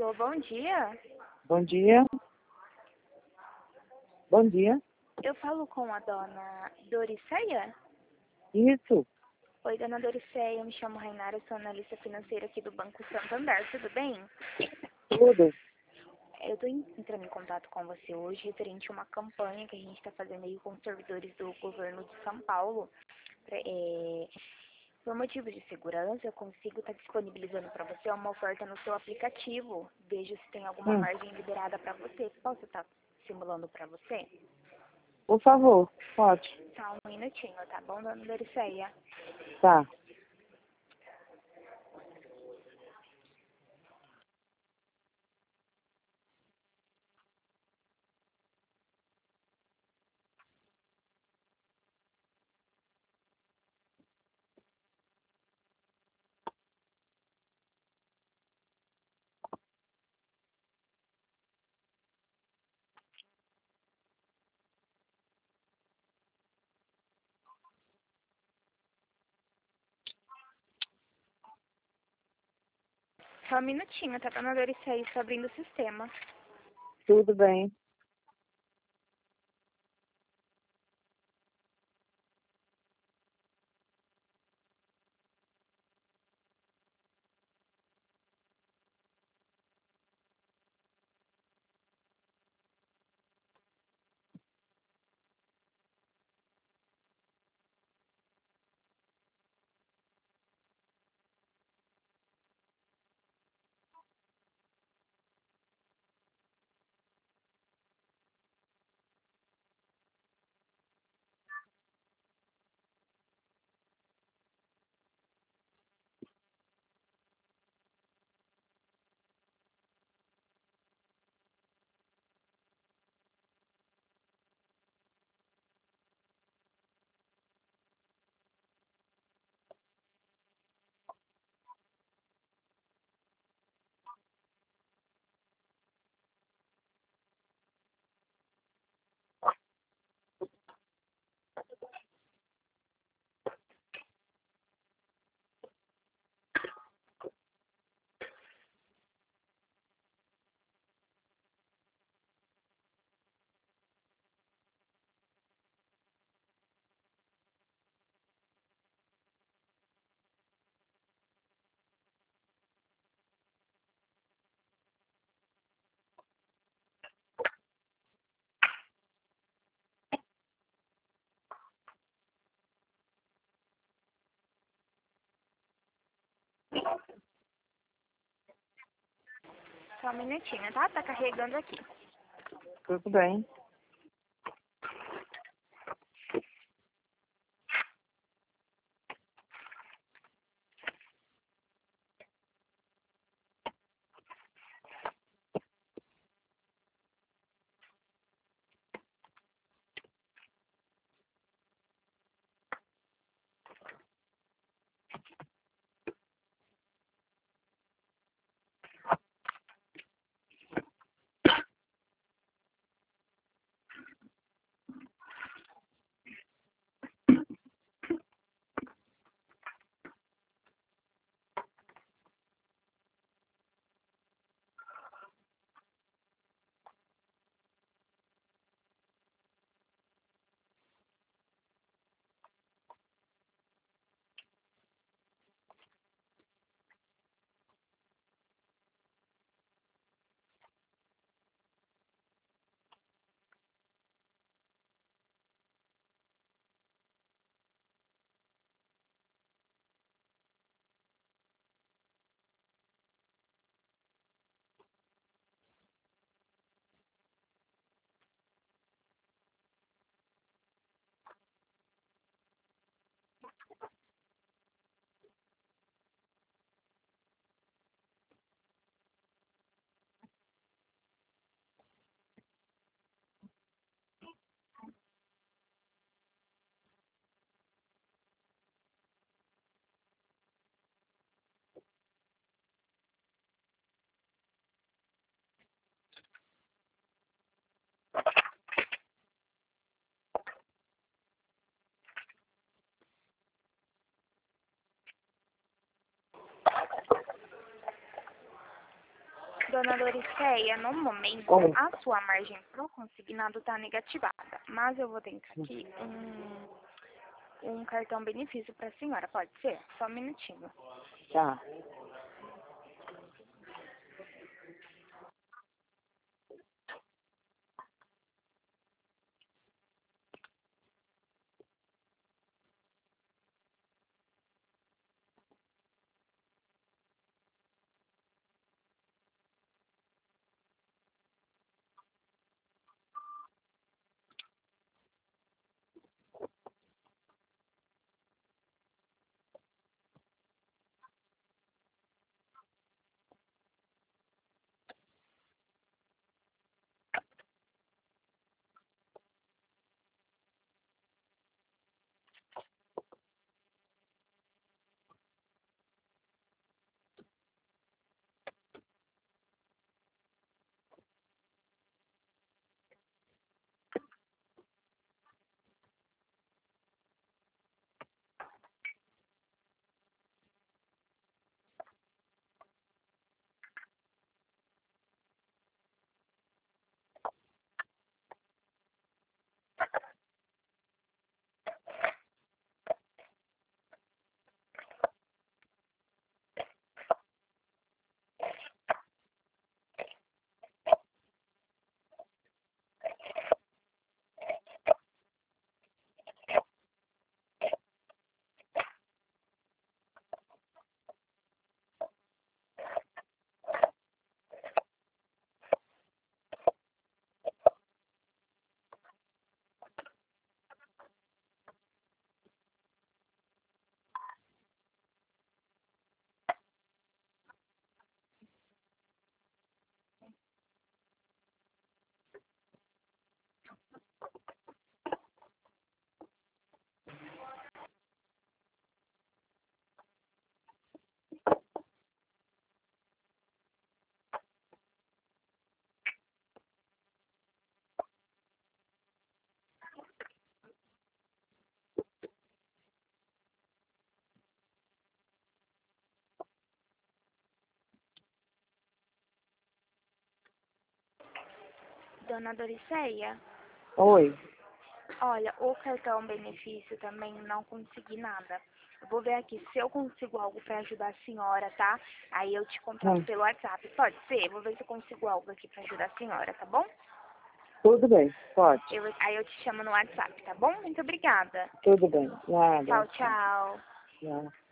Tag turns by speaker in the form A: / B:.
A: Alô, bom dia.
B: Bom dia. Bom dia.
A: Eu falo com a dona Doriceia?
B: Isso,
A: Oi, dona Doriceia, eu me chamo Rainara, sou analista financeira aqui do Banco Santander, tudo bem?
B: tudo.
A: Eu estou entrando em contato com você hoje referente a uma campanha que a gente está fazendo aí com os servidores do governo de São Paulo. Por motivos de segurança, eu consigo estar disponibilizando para você uma oferta no seu aplicativo. Veja se tem alguma margem liberada para você. Posso estar simulando para você?
B: Por favor, pode.
A: Só um minutinho, tá bom, dona Doriceia?
B: Tá.
A: Só um minutinho, tá, dona Doriceia? Estou abrindo o sistema.
B: Tudo bem.
A: Só um minutinho, tá? Tá carregando aqui.
B: Tudo bem.
A: Dona Doriceia, no momento,
B: Oi.
A: a sua margem pro consignado está negativada, mas eu vou tentar aqui um cartão benefício para a senhora, pode ser? Só um minutinho.
B: Tá.
A: Dona Doriceia,
B: Oi.
A: olha, o cartão benefício também não consegui nada. Eu vou ver aqui se eu consigo algo para ajudar a senhora, tá? Aí eu te contato pelo WhatsApp. Pode ser? Vou ver se eu consigo algo aqui para ajudar a senhora, tá bom?
B: Tudo bem, pode.
A: Aí eu te chamo no WhatsApp, tá bom? Muito obrigada.
B: Tudo bem.
A: Tchau,
B: Nada.
A: tchau.
B: Nada.